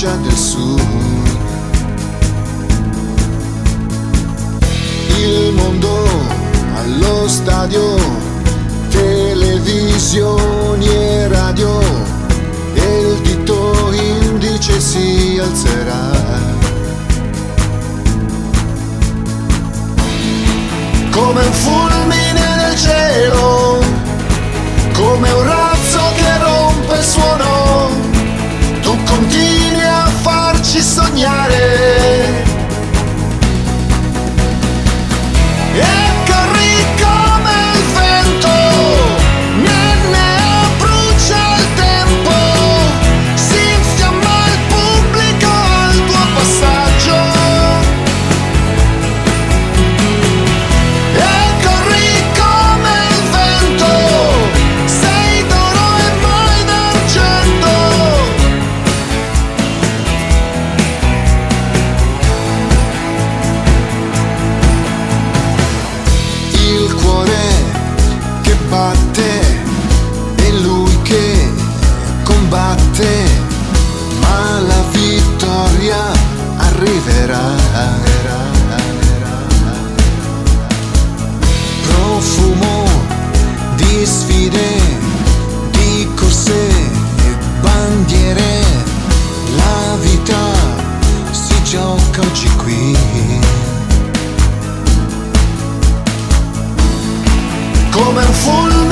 provincia del sud. Il mondo allo stadio, televisioni e radio, e il dito indice si alzerà. Come un fulmine nel cielo, come un razzo che rompe il suono, tu continui a farci sognare. E corri come il vento, ne brucia il tempo, si infiamma il pubblico al tuo passaggio. E corri come il vento, sei d'oro e mai d'argento. Il cuore che batte e lui che combatte, ma la vittoria arriverà. Profumo di sfide, di corse e bandiere, la vita si gioca oggi qui. Come un fulmine